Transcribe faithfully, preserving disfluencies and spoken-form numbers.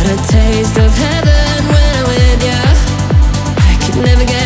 A taste of heaven when I'm with ya. I could never get